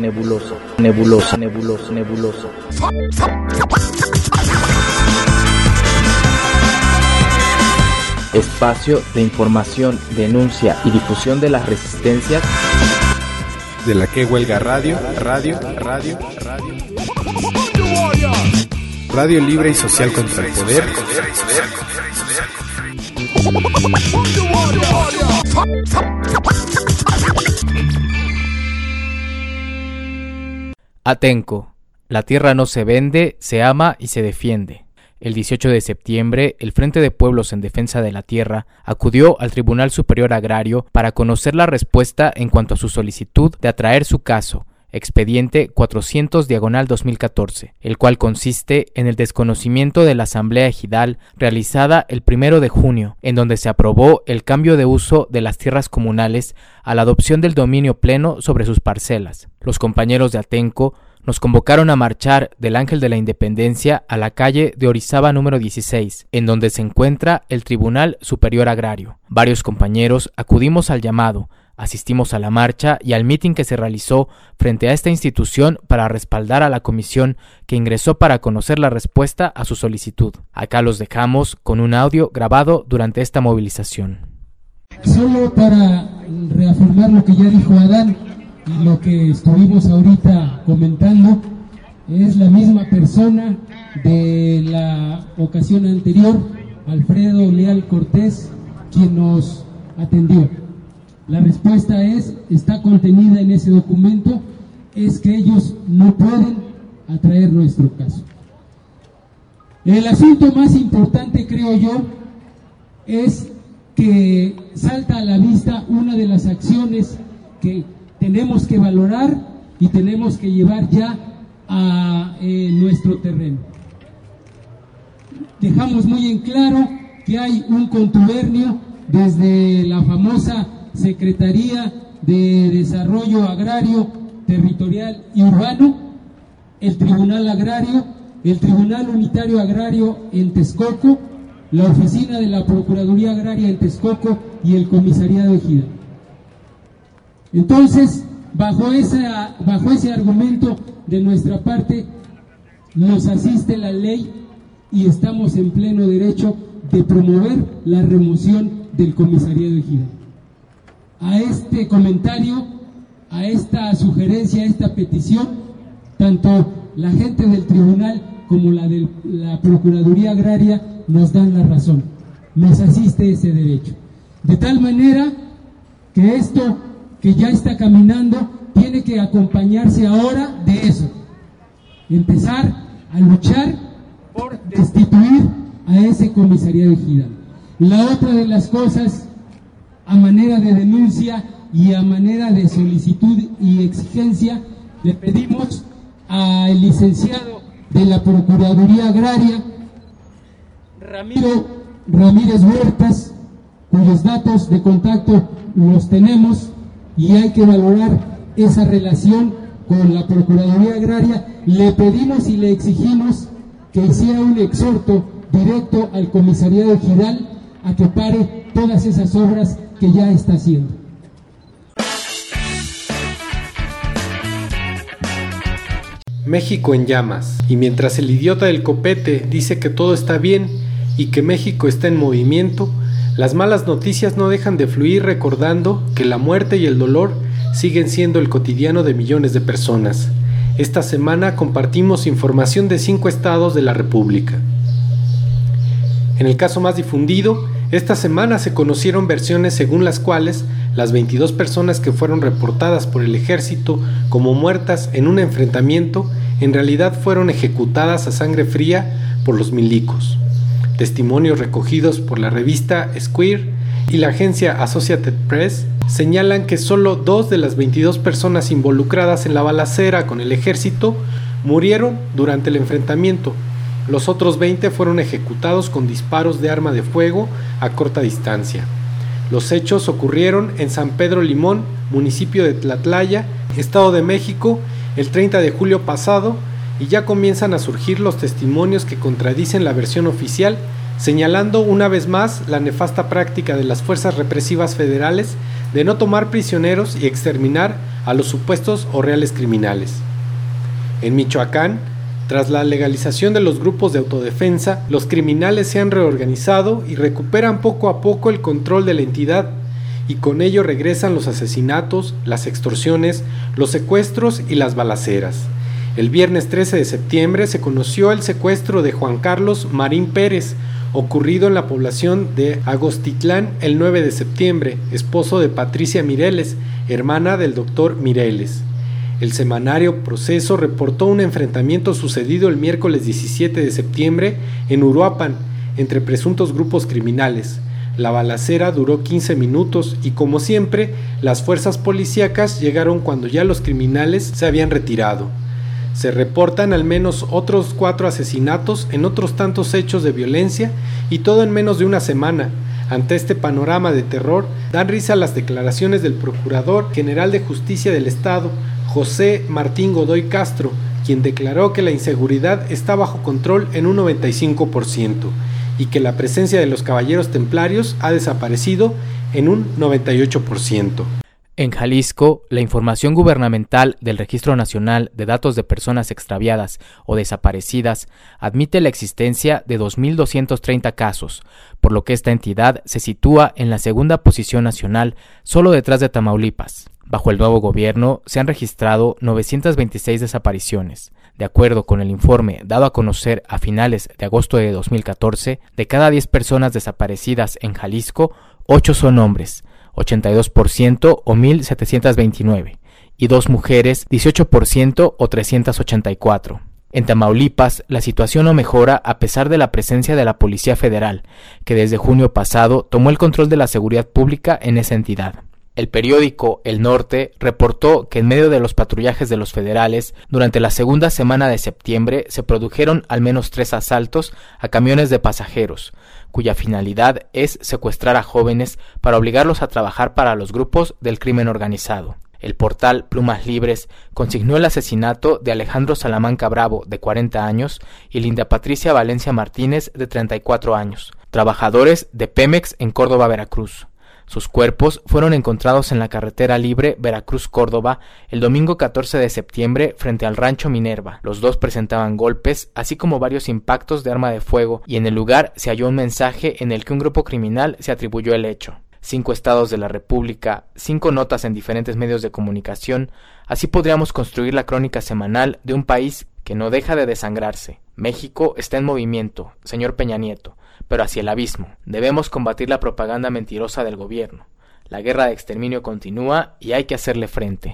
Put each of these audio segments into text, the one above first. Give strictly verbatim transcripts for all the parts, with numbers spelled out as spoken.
nebulosa, nebulosa, nebulosa, nebulosa. Espacio de información, denuncia y difusión de las resistencias de la que huelga radio, radio, radio, radio. Radio libre y social contra el poder. Atenco. La tierra no se vende, se ama y se defiende. El dieciocho de septiembre, el Frente de Pueblos en Defensa de la Tierra acudió al Tribunal Superior Agrario para conocer la respuesta en cuanto a su solicitud de atraer su caso, expediente cuatrocientos diagonal dos mil catorce, el cual consiste en el desconocimiento de la Asamblea Ejidal realizada el primero de junio, en donde se aprobó el cambio de uso de las tierras comunales a la adopción del dominio pleno sobre sus parcelas. Los compañeros de Atenco nos convocaron a marchar del Ángel de la Independencia a la calle de Orizaba número dieciséis, en donde se encuentra el Tribunal Superior Agrario. Varios compañeros acudimos al llamado, asistimos a la marcha y al mitin que se realizó frente a esta institución para respaldar a la comisión que ingresó para conocer la respuesta a su solicitud. Acá los dejamos con un audio grabado durante esta movilización. Solo para reafirmar lo que ya dijo Adán, y lo que estuvimos ahorita comentando, es la misma persona de la ocasión anterior, Alfredo Leal Cortés, quien nos atendió. La respuesta es, está contenida en ese documento, es que ellos no pueden atraer nuestro caso. El asunto más importante, creo yo, es que salta a la vista una de las acciones que tenemos que valorar y tenemos que llevar ya a eh, nuestro terreno. Dejamos muy en claro que hay un contubernio desde la famosa Secretaría de Desarrollo Agrario, Territorial y Urbano, el Tribunal Agrario, el Tribunal Unitario Agrario en Texcoco, la Oficina de la Procuraduría Agraria en Texcoco y el Comisariado Ejidal. Entonces, bajo, esa, bajo ese argumento de nuestra parte, nos asiste la ley y estamos en pleno derecho de promover la remoción del Comisariado Ejidal. A este comentario, a esta sugerencia, a esta petición, tanto la gente del tribunal como la de la Procuraduría Agraria nos dan la razón, nos asiste ese derecho. De tal manera que esto que ya está caminando, tiene que acompañarse ahora de eso, empezar a luchar por destituir a ese comisariado ejidal. La otra de las cosas, a manera de denuncia y a manera de solicitud y exigencia, le pedimos al licenciado de la Procuraduría Agraria, Ramiro Ramírez Huertas, cuyos datos de contacto los tenemos, y hay que valorar esa relación con la Procuraduría Agraria. Le pedimos y le exigimos que hiciera un exhorto directo al Comisariado Ejidal a que pare todas esas obras que ya está haciendo. México en llamas. Y mientras el idiota del copete dice que todo está bien y que México está en movimiento, las malas noticias no dejan de fluir, recordando que la muerte y el dolor siguen siendo el cotidiano de millones de personas. Esta semana compartimos información de cinco estados de la República. En el caso más difundido, esta semana se conocieron versiones según las cuales las veintidós personas que fueron reportadas por el ejército como muertas en un enfrentamiento en realidad fueron ejecutadas a sangre fría por los milicos. Testimonios recogidos por la revista Square y la agencia Associated Press señalan que solo dos de las veintidós personas involucradas en la balacera con el ejército murieron durante el enfrentamiento. Los otros veinte fueron ejecutados con disparos de arma de fuego a corta distancia. Los hechos ocurrieron en San Pedro Limón, municipio de Tlatlaya, Estado de México, el treinta de julio pasado, y ya comienzan a surgir los testimonios que contradicen la versión oficial, señalando una vez más la nefasta práctica de las fuerzas represivas federales de no tomar prisioneros y exterminar a los supuestos o reales criminales. En Michoacán, tras la legalización de los grupos de autodefensa, los criminales se han reorganizado y recuperan poco a poco el control de la entidad, y con ello regresan los asesinatos, las extorsiones, los secuestros y las balaceras. El viernes trece de septiembre se conoció el secuestro de Juan Carlos Marín Pérez, ocurrido en la población de Agostitlán el nueve de septiembre, esposo de Patricia Mireles, hermana del doctor Mireles. El semanario Proceso reportó un enfrentamiento sucedido el miércoles diecisiete de septiembre en Uruapan entre presuntos grupos criminales. La balacera duró quince minutos y, como siempre, las fuerzas policíacas llegaron cuando ya los criminales se habían retirado. Se reportan al menos otros cuatro asesinatos en otros tantos hechos de violencia, y todo en menos de una semana. Ante este panorama de terror, dan risa las declaraciones del Procurador General de Justicia del Estado, José Martín Godoy Castro, quien declaró que la inseguridad está bajo control en un noventa y cinco por ciento y que la presencia de los caballeros templarios ha desaparecido en un noventa y ocho por ciento. En Jalisco, la información gubernamental del Registro Nacional de Datos de Personas Extraviadas o Desaparecidas admite la existencia de dos mil doscientos treinta casos, por lo que esta entidad se sitúa en la segunda posición nacional, solo detrás de Tamaulipas. Bajo el nuevo gobierno se han registrado novecientas veintiséis desapariciones. De acuerdo con el informe dado a conocer a finales de agosto de dos mil catorce, de cada diez personas desaparecidas en Jalisco, ocho son hombres, ochenta y dos por ciento o mil setecientos veintinueve, y dos mujeres, dieciocho por ciento o trescientos ochenta y cuatro. En Tamaulipas, la situación no mejora a pesar de la presencia de la Policía Federal, que desde junio pasado tomó el control de la seguridad pública en esa entidad. El periódico El Norte reportó que en medio de los patrullajes de los federales, durante la segunda semana de septiembre se produjeron al menos tres asaltos a camiones de pasajeros, cuya finalidad es secuestrar a jóvenes para obligarlos a trabajar para los grupos del crimen organizado. El portal Plumas Libres consignó el asesinato de Alejandro Salamanca Bravo, de cuarenta años, y Linda Patricia Valencia Martínez, de treinta y cuatro años, trabajadores de Pemex en Córdoba, Veracruz. Sus cuerpos fueron encontrados en la carretera libre Veracruz-Córdoba el domingo catorce de septiembre frente al rancho Minerva. Los dos presentaban golpes, así como varios impactos de arma de fuego, y en el lugar se halló un mensaje en el que un grupo criminal se atribuyó el hecho. Cinco estados de la República, cinco notas en diferentes medios de comunicación, así podríamos construir la crónica semanal de un país que no deja de desangrarse. México está en movimiento, señor Peña Nieto, pero hacia el abismo. Debemos combatir la propaganda mentirosa del gobierno. La guerra de exterminio continúa y hay que hacerle frente.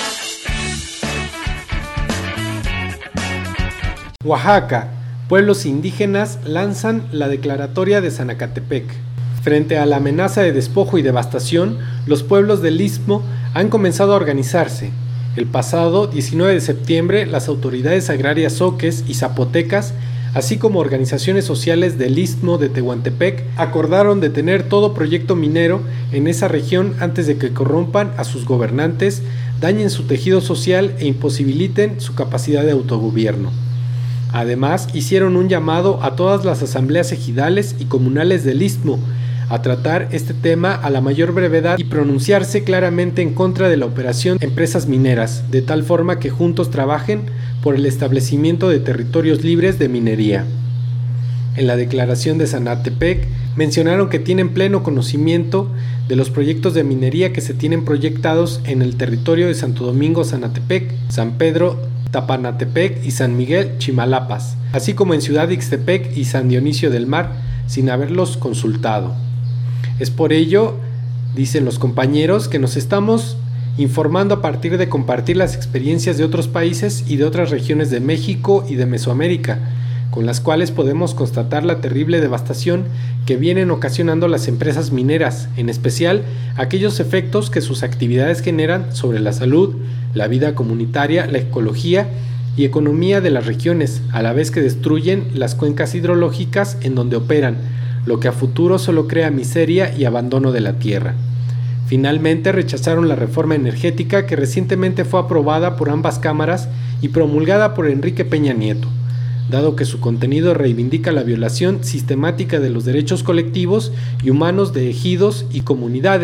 Oaxaca. Pueblos indígenas lanzan la declaratoria de Zanacatepec. Frente a la amenaza de despojo y devastación, los pueblos del Istmo han comenzado a organizarse. El pasado diecinueve de septiembre, las autoridades agrarias zoques y zapotecas, así como organizaciones sociales del Istmo de Tehuantepec, acordaron detener todo proyecto minero en esa región antes de que corrompan a sus gobernantes, dañen su tejido social e imposibiliten su capacidad de autogobierno. Además, hicieron un llamado a todas las asambleas ejidales y comunales del Istmo a tratar este tema a la mayor brevedad y pronunciarse claramente en contra de la operación empresas mineras, de tal forma que juntos trabajen por el establecimiento de territorios libres de minería. En la declaración de Zanacatepec mencionaron que tienen pleno conocimiento de los proyectos de minería que se tienen proyectados en el territorio de Santo Domingo Zanacatepec, San Pedro Tapanatepec y San Miguel Chimalapas, así como en Ciudad Ixtepec y San Dionisio del Mar, sin haberlos consultado. Es por ello, dicen los compañeros, que nos estamos informando a partir de compartir las experiencias de otros países y de otras regiones de México y de Mesoamérica, con las cuales podemos constatar la terrible devastación que vienen ocasionando las empresas mineras, en especial aquellos efectos que sus actividades generan sobre la salud, la vida comunitaria, la ecología y economía de las regiones, a la vez que destruyen las cuencas hidrológicas en donde operan, lo que a futuro solo crea miseria y abandono de la tierra. Finalmente rechazaron la reforma energética que recientemente fue aprobada por ambas cámaras y promulgada por Enrique Peña Nieto, dado que su contenido reivindica la violación sistemática de los derechos colectivos y humanos de ejidos y comunidades,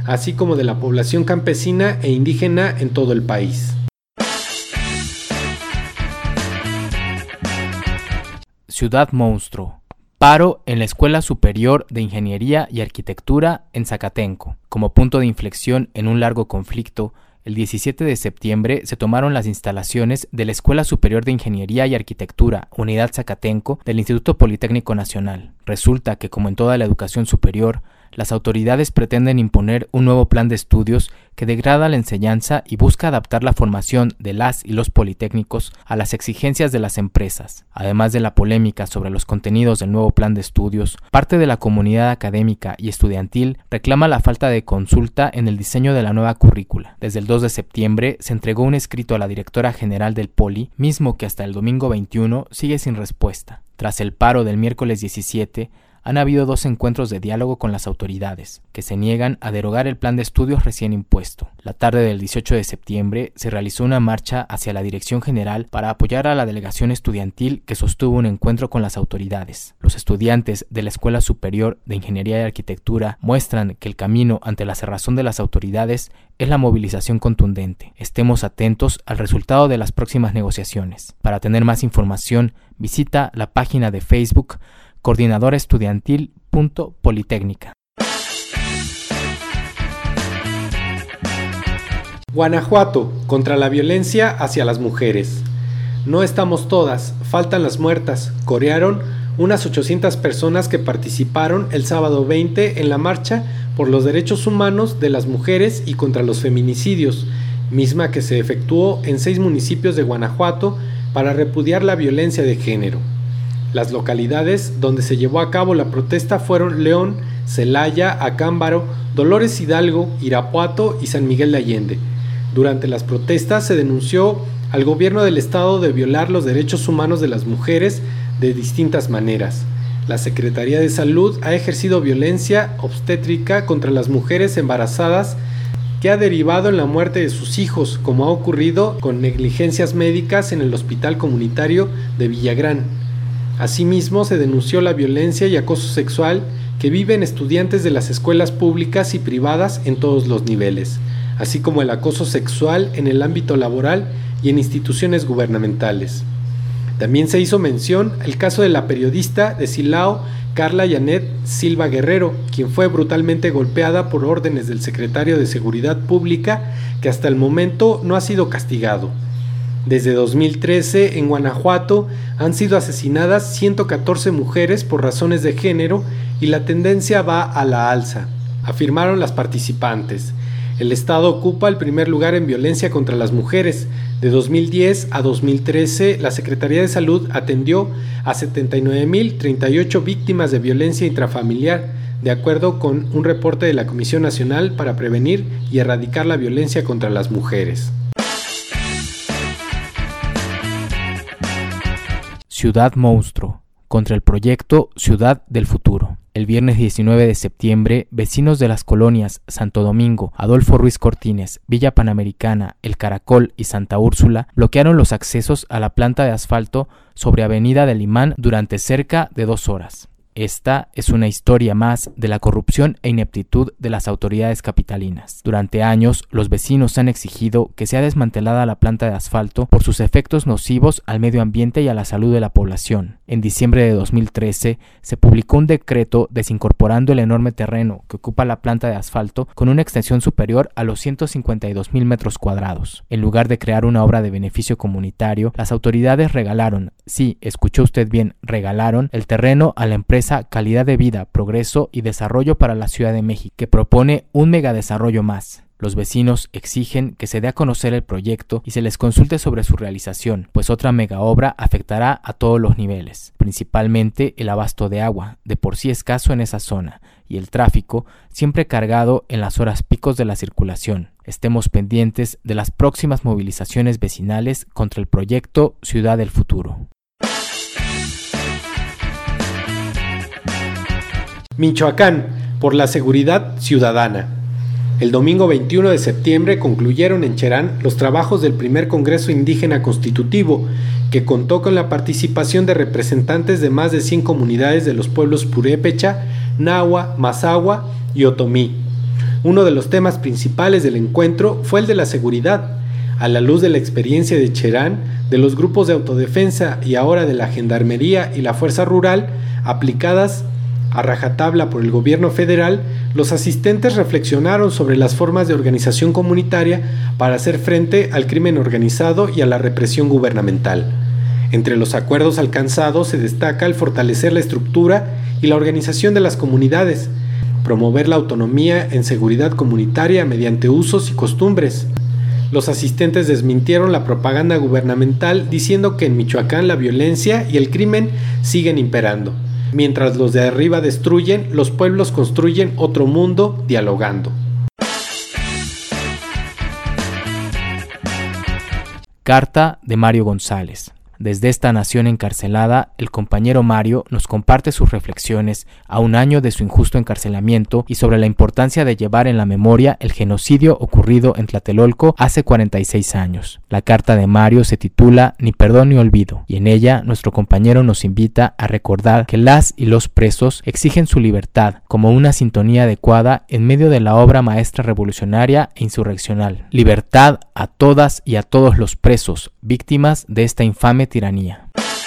así como de la población campesina e indígena en todo el país. Ciudad Monstruo. Paro en la Escuela Superior de Ingeniería y Arquitectura en Zacatenco. Como punto de inflexión en un largo conflicto, el diecisiete de septiembre se tomaron las instalaciones de la Escuela Superior de Ingeniería y Arquitectura, Unidad Zacatenco, del Instituto Politécnico Nacional. Resulta que, como en toda la educación superior, las autoridades pretenden imponer un nuevo plan de estudios que degrada la enseñanza y busca adaptar la formación de las y los politécnicos a las exigencias de las empresas. Además de la polémica sobre los contenidos del nuevo plan de estudios, parte de la comunidad académica y estudiantil reclama la falta de consulta en el diseño de la nueva currícula. Desde el dos de septiembre se entregó un escrito a la directora general del Poli, mismo que hasta el domingo veintiuno sigue sin respuesta. Tras el paro del miércoles diecisiete, han habido dos encuentros de diálogo con las autoridades, que se niegan a derogar el plan de estudios recién impuesto. La tarde del dieciocho de septiembre se realizó una marcha hacia la Dirección General para apoyar a la delegación estudiantil que sostuvo un encuentro con las autoridades. Los estudiantes de la Escuela Superior de Ingeniería y Arquitectura muestran que el camino ante la cerrazón de las autoridades es la movilización contundente. Estemos atentos al resultado de las próximas negociaciones. Para tener más información, visita la página de Facebook Coordinadora Estudiantil punto Politécnica. Guanajuato, contra la violencia hacia las mujeres. No estamos todas, faltan las muertas, corearon unas ochocientas personas que participaron el sábado veinte en la marcha por los derechos humanos de las mujeres y contra los feminicidios, misma que se efectuó en seis municipios de Guanajuato para repudiar la violencia de género. Las localidades donde se llevó a cabo la protesta fueron León, Celaya, Acámbaro, Dolores Hidalgo, Irapuato y San Miguel de Allende. Durante las protestas se denunció al gobierno del estado de violar los derechos humanos de las mujeres de distintas maneras. La Secretaría de Salud ha ejercido violencia obstétrica contra las mujeres embarazadas que ha derivado en la muerte de sus hijos, como ha ocurrido con negligencias médicas en el Hospital Comunitario de Villagrán. Asimismo, se denunció la violencia y acoso sexual que viven estudiantes de las escuelas públicas y privadas en todos los niveles, así como el acoso sexual en el ámbito laboral y en instituciones gubernamentales. También se hizo mención el caso de la periodista de Silao, Carla Janet Silva Guerrero, quien fue brutalmente golpeada por órdenes del secretario de Seguridad Pública, que hasta el momento no ha sido castigado. Desde dos mil trece, en Guanajuato, han sido asesinadas ciento catorce mujeres por razones de género y la tendencia va a la alza, afirmaron las participantes. El estado ocupa el primer lugar en violencia contra las mujeres. De dos mil diez a dos mil trece, la Secretaría de Salud atendió a setenta y nueve mil treinta y ocho víctimas de violencia intrafamiliar, de acuerdo con un reporte de la Comisión Nacional para Prevenir y Erradicar la Violencia contra las Mujeres. Ciudad Monstruo, contra el proyecto Ciudad del Futuro. El viernes diecinueve de septiembre, vecinos de las colonias Santo Domingo, Adolfo Ruiz Cortines, Villa Panamericana, El Caracol y Santa Úrsula bloquearon los accesos a la planta de asfalto sobre Avenida del Imán durante cerca de dos horas. Esta es una historia más de la corrupción e ineptitud de las autoridades capitalinas. Durante años, los vecinos han exigido que sea desmantelada la planta de asfalto por sus efectos nocivos al medio ambiente y a la salud de la población. En diciembre de dos mil trece, se publicó un decreto desincorporando el enorme terreno que ocupa la planta de asfalto con una extensión superior a los ciento cincuenta y dos mil metros cuadrados. En lugar de crear una obra de beneficio comunitario, las autoridades regalaron, sí, escuchó usted bien, regalaron el terreno a la empresa Calidad de Vida, Progreso y Desarrollo para la Ciudad de México, que propone un megadesarrollo más. Los vecinos exigen que se dé a conocer el proyecto y se les consulte sobre su realización, pues otra megaobra afectará a todos los niveles, principalmente el abasto de agua, de por sí escaso en esa zona, y el tráfico, siempre cargado en las horas picos de la circulación. Estemos pendientes de las próximas movilizaciones vecinales contra el proyecto Ciudad del Futuro. Michoacán, por la seguridad ciudadana. El domingo veintiuno de septiembre concluyeron en Cherán los trabajos del primer Congreso Indígena Constitutivo, que contó con la participación de representantes de más de cien comunidades de los pueblos Purépecha, Nahua, Mazahua y Otomí. Uno de los temas principales del encuentro fue el de la seguridad. A la luz de la experiencia de Cherán, de los grupos de autodefensa y ahora de la Gendarmería y la Fuerza Rural, aplicadas a rajatabla por el gobierno federal, los asistentes reflexionaron sobre las formas de organización comunitaria para hacer frente al crimen organizado y a la represión gubernamental. Entre los acuerdos alcanzados se destaca el fortalecer la estructura y la organización de las comunidades, promover la autonomía en seguridad comunitaria mediante usos y costumbres. Los asistentes desmintieron la propaganda gubernamental diciendo que en Michoacán la violencia y el crimen siguen imperando. Mientras los de arriba destruyen, los pueblos construyen otro mundo dialogando. Carta de Mario González. Desde esta nación encarcelada, el compañero Mario nos comparte sus reflexiones a un año de su injusto encarcelamiento y sobre la importancia de llevar en la memoria el genocidio ocurrido en Tlatelolco hace cuarenta y seis años. La carta de Mario se titula Ni perdón ni olvido, y en ella nuestro compañero nos invita a recordar que las y los presos exigen su libertad como una sintonía adecuada en medio de la obra maestra revolucionaria e insurreccional. Libertad a todas y a todos los presos, víctimas de esta infame tiranía.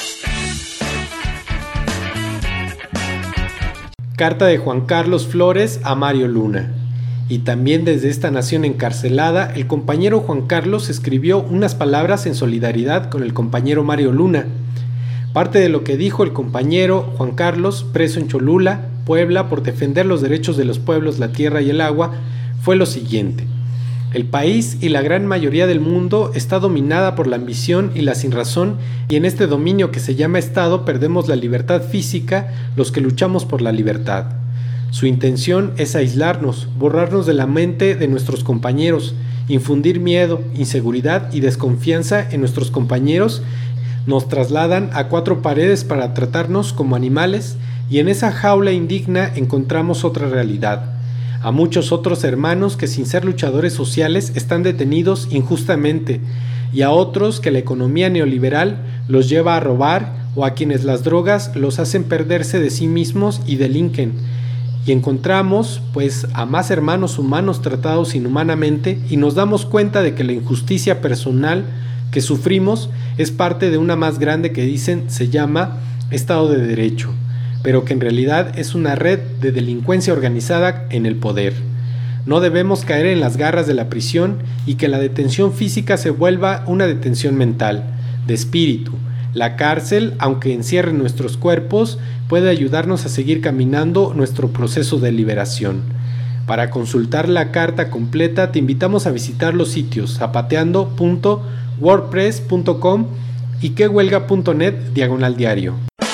Carta de Juan Carlos Flores a Mario Luna. Y también desde esta nación encarcelada, el compañero Juan Carlos escribió unas palabras en solidaridad con el compañero Mario Luna. Parte de lo que dijo el compañero Juan Carlos, preso en Cholula, Puebla, por defender los derechos de los pueblos, la tierra y el agua, fue lo siguiente. El país y la gran mayoría del mundo está dominada por la ambición y la sinrazón, y en este dominio que se llama Estado perdemos la libertad física los que luchamos por la libertad. Su intención es aislarnos, borrarnos de la mente de nuestros compañeros, infundir miedo, inseguridad y desconfianza en nuestros compañeros. Nos trasladan a cuatro paredes para tratarnos como animales, y en esa jaula indigna encontramos otra realidad. A muchos otros hermanos que sin ser luchadores sociales están detenidos injustamente, y a otros que la economía neoliberal los lleva a robar o a quienes las drogas los hacen perderse de sí mismos y delinquen. Y encontramos, pues, a más hermanos humanos tratados inhumanamente y nos damos cuenta de que la injusticia personal que sufrimos es parte de una más grande que dicen se llama Estado de Derecho, pero que en realidad es una red de delincuencia organizada en el poder. No debemos caer en las garras de la prisión y que la detención física se vuelva una detención mental, de espíritu. La cárcel, aunque encierre nuestros cuerpos, puede ayudarnos a seguir caminando nuestro proceso de liberación. Para consultar la carta completa te invitamos a visitar los sitios zapateando punto wordpress punto com y quehuelga punto net diagonal diario.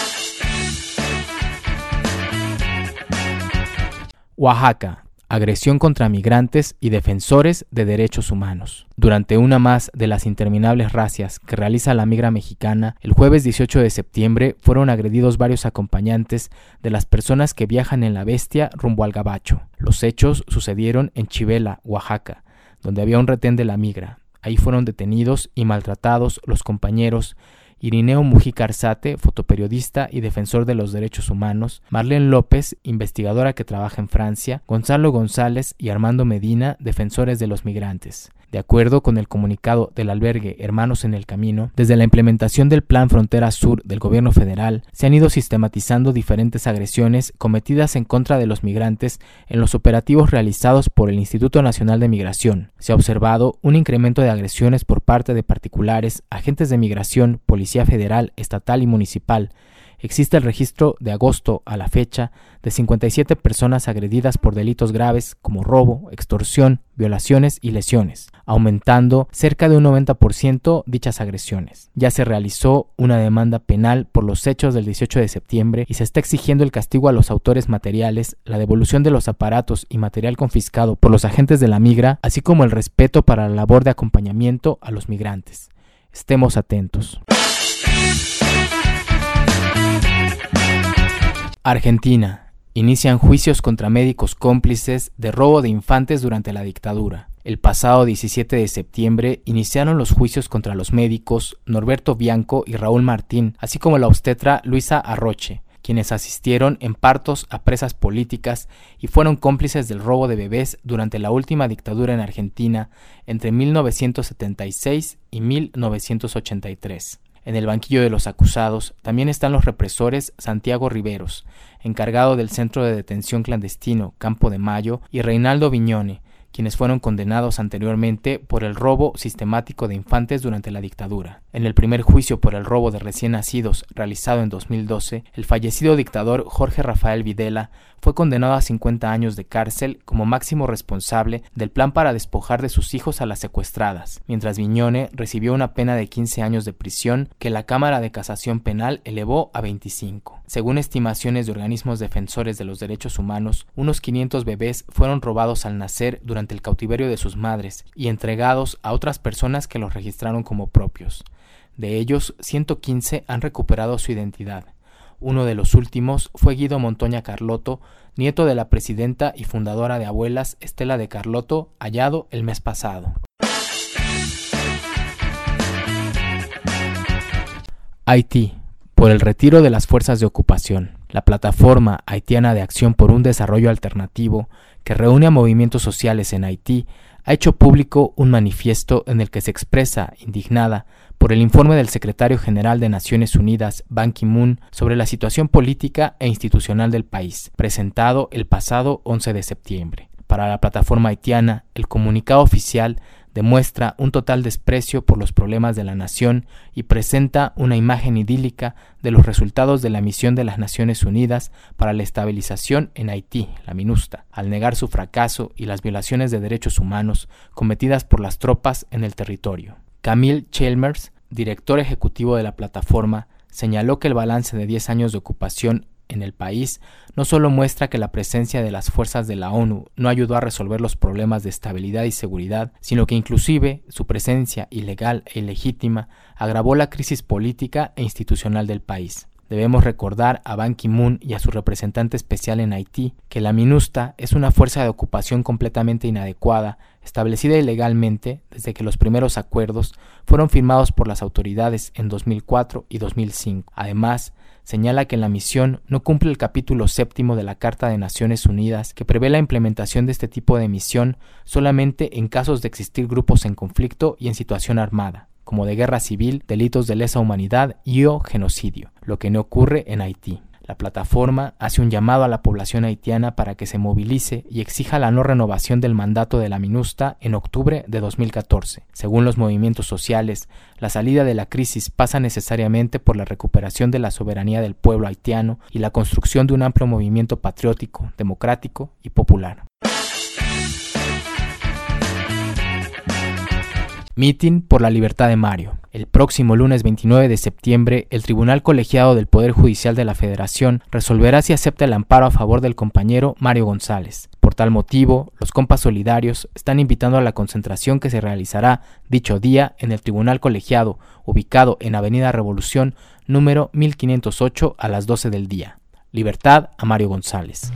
Oaxaca. Agresión contra migrantes y defensores de derechos humanos. Durante una más de las interminables racias que realiza la migra mexicana, el jueves dieciocho de septiembre fueron agredidos varios acompañantes de las personas que viajan en la Bestia rumbo al Gabacho. Los hechos sucedieron en Chivela, Oaxaca, donde había un retén de la migra. Ahí fueron detenidos y maltratados los compañeros Irineo Mujica Arzate, fotoperiodista y defensor de los derechos humanos, Marlene López, investigadora que trabaja en Francia, Gonzalo González y Armando Medina, defensores de los migrantes. De acuerdo con el comunicado del albergue Hermanos en el Camino, desde la implementación del Plan Frontera Sur del gobierno federal, se han ido sistematizando diferentes agresiones cometidas en contra de los migrantes en los operativos realizados por el Instituto Nacional de Migración. Se ha observado un incremento de agresiones por parte de particulares, agentes de migración, policía federal, estatal y municipal. Existe el registro de agosto a la fecha de cincuenta y siete personas agredidas por delitos graves como robo, extorsión, violaciones y lesiones, aumentando cerca de un noventa por ciento dichas agresiones. Ya se realizó una demanda penal por los hechos del dieciocho de septiembre y se está exigiendo el castigo a los autores materiales, la devolución de los aparatos y material confiscado por los agentes de la migra, así como el respeto para la labor de acompañamiento a los migrantes. Estemos atentos. Argentina. Inician juicios contra médicos cómplices de robo de infantes durante la dictadura. El pasado diecisiete de septiembre iniciaron los juicios contra los médicos Norberto Bianco y Raúl Martín, así como la obstetra Luisa Arroche, quienes asistieron en partos a presas políticas y fueron cómplices del robo de bebés durante la última dictadura en Argentina entre mil novecientos setenta y seis y mil novecientos ochenta y tres. En el banquillo de los acusados también están los represores Santiago Riveros, encargado del centro de detención clandestino Campo de Mayo, y Reinaldo Viñone, quienes fueron condenados anteriormente por el robo sistemático de infantes durante la dictadura. En el primer juicio por el robo de recién nacidos, realizado en dos mil doce, el fallecido dictador Jorge Rafael Videla fue condenado a cincuenta años de cárcel como máximo responsable del plan para despojar de sus hijos a las secuestradas, mientras Viñone recibió una pena de quince años de prisión que la Cámara de Casación Penal elevó a veinticinco. Según estimaciones de organismos defensores de los derechos humanos, unos quinientos bebés fueron robados al nacer durante el cautiverio de sus madres y entregados a otras personas que los registraron como propios. De ellos, ciento quince han recuperado su identidad. Uno de los últimos fue Guido Montoña Carlotto, nieto de la presidenta y fundadora de Abuelas, Estela de Carlotto, hallado el mes pasado. Haití. Por el retiro de las fuerzas de ocupación. La plataforma haitiana de acción por un desarrollo alternativo, que reúne a movimientos sociales en Haití, ha hecho público un manifiesto en el que se expresa, indignada, por el informe del secretario general de Naciones Unidas, Ban Ki-moon, sobre la situación política e institucional del país, presentado el pasado once de septiembre. Para la plataforma haitiana, el comunicado oficial demuestra un total desprecio por los problemas de la nación y presenta una imagen idílica de los resultados de la misión de las Naciones Unidas para la estabilización en Haití, la MINUSTA, al negar su fracaso y las violaciones de derechos humanos cometidas por las tropas en el territorio. Camille Chalmers, director ejecutivo de la plataforma, señaló que el balance de diez años de ocupación en el país no solo muestra que la presencia de las fuerzas de la ONU no ayudó a resolver los problemas de estabilidad y seguridad, sino que inclusive su presencia ilegal e ilegítima agravó la crisis política e institucional del país. Debemos recordar a Ban Ki-moon y a su representante especial en Haití que la MINUSTA es una fuerza de ocupación completamente inadecuada, establecida ilegalmente desde que los primeros acuerdos fueron firmados por las autoridades en dos mil cuatro y dos mil cinco. Además, señala que la misión no cumple el capítulo séptimo de la Carta de Naciones Unidas, que prevé la implementación de este tipo de misión solamente en casos de existir grupos en conflicto y en situación armada, como de guerra civil, delitos de lesa humanidad y o genocidio, lo que no ocurre en Haití. La plataforma hace un llamado a la población haitiana para que se movilice y exija la no renovación del mandato de la MINUSTA en octubre de dos mil catorce. Según los movimientos sociales, la salida de la crisis pasa necesariamente por la recuperación de la soberanía del pueblo haitiano y la construcción de un amplio movimiento patriótico, democrático y popular. Mitin por la libertad de Mario. El próximo lunes veintinueve de septiembre, el Tribunal Colegiado del Poder Judicial de la Federación resolverá si acepta el amparo a favor del compañero Mario González. Por tal motivo, los compas solidarios están invitando a la concentración que se realizará dicho día en el Tribunal Colegiado, ubicado en Avenida Revolución, número mil quinientos ocho, a las doce del día. Libertad a Mario González.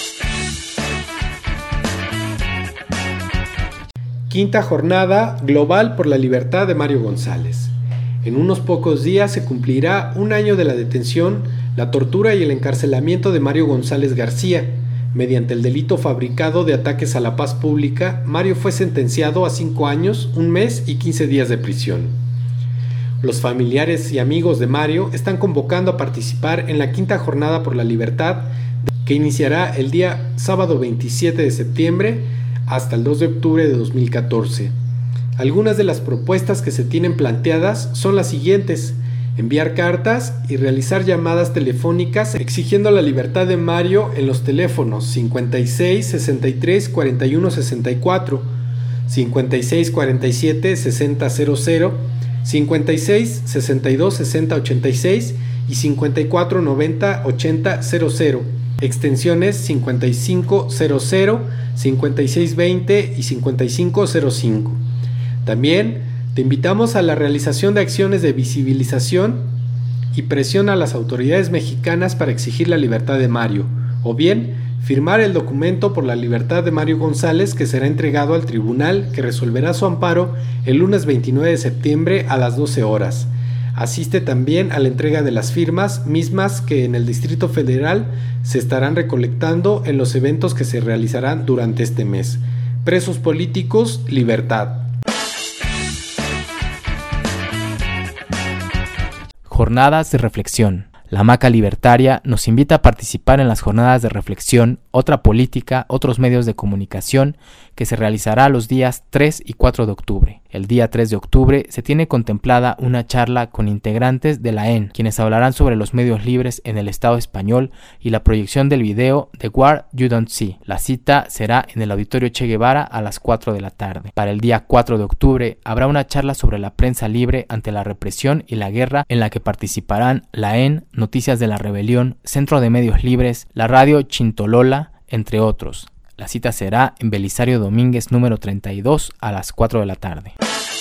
Quinta jornada global por la libertad de Mario González. En unos pocos días se cumplirá un año de la detención, la tortura y el encarcelamiento de Mario González García. Mediante el delito fabricado de ataques a la paz pública, Mario fue sentenciado a cinco años, un mes y quince días de prisión. Los familiares y amigos de Mario están convocando a participar en la quinta jornada por la libertad, que iniciará el día sábado veintisiete de septiembre hasta el dos de octubre de dos mil catorce. Algunas de las propuestas que se tienen planteadas son las siguientes: enviar cartas y realizar llamadas telefónicas exigiendo la libertad de Mario en los teléfonos cincuenta y seis, sesenta y tres, cuarenta y uno, sesenta y cuatro, cincuenta y seis, cuarenta y siete, sesenta, cero cero, cincuenta y seis, sesenta y dos, sesenta, ochenta y seis y cincuenta y cuatro, noventa, ochenta, cero cero, extensiones cincuenta y cinco, cero cero, cincuenta y seis, veinte y cincuenta y cinco, cero cinco. También te invitamos a la realización de acciones de visibilización y presión a las autoridades mexicanas para exigir la libertad de Mario, o bien firmar el documento por la libertad de Mario González, que será entregado al tribunal, que resolverá su amparo el lunes veintinueve de septiembre a las doce horas. Asiste también a la entrega de las firmas, mismas que en el Distrito Federal se estarán recolectando en los eventos que se realizarán durante este mes. Presos políticos, libertad. Jornadas de reflexión. La Hamaca Libertaria nos invita a participar en las jornadas de reflexión, otra política, otros medios de comunicación, que se realizará los días tres y cuatro de octubre. El día tres de octubre se tiene contemplada una charla con integrantes de la E N, quienes hablarán sobre los medios libres en el Estado español y la proyección del video The War You Don't See. La cita será en el Auditorio Che Guevara a las cuatro de la tarde. Para el día cuatro de octubre habrá una charla sobre la prensa libre ante la represión y la guerra, en la que participarán la E N, Noticias de la Rebelión, Centro de Medios Libres, la Radio Chintolola, entre otros. La cita será en Belisario Domínguez número treinta y dos a las cuatro de la tarde.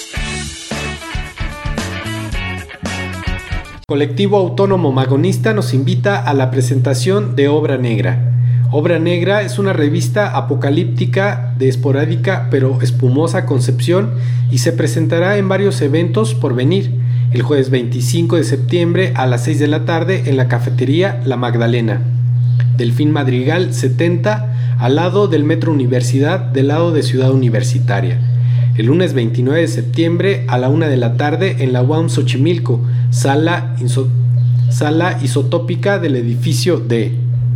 Colectivo Autónomo Magonista nos invita a la presentación de Obra Negra. Obra Negra es una revista apocalíptica de esporádica pero espumosa concepción y se presentará en varios eventos por venir. El jueves veinticinco de septiembre a las seis de la tarde en la cafetería La Magdalena. Delfín Madrigal setenta, al lado del Metro Universidad, del lado de Ciudad Universitaria. El lunes veintinueve de septiembre a la una de la tarde en la U A M Xochimilco, sala, iso- sala isotópica del edificio D.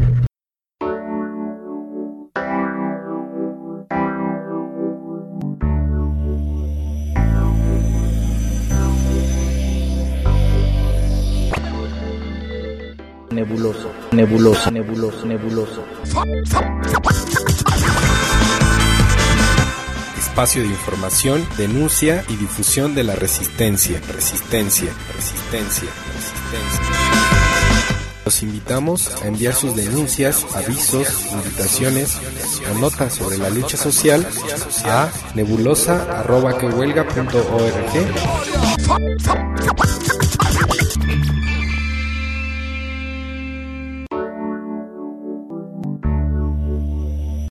Nebuloso, nebuloso, nebuloso, nebuloso. Espacio de información, denuncia y difusión de la resistencia, resistencia, resistencia, resistencia. Los invitamos a enviar sus denuncias, avisos, invitaciones o notas sobre la lucha social a nebulosa arroba que huelga punto org.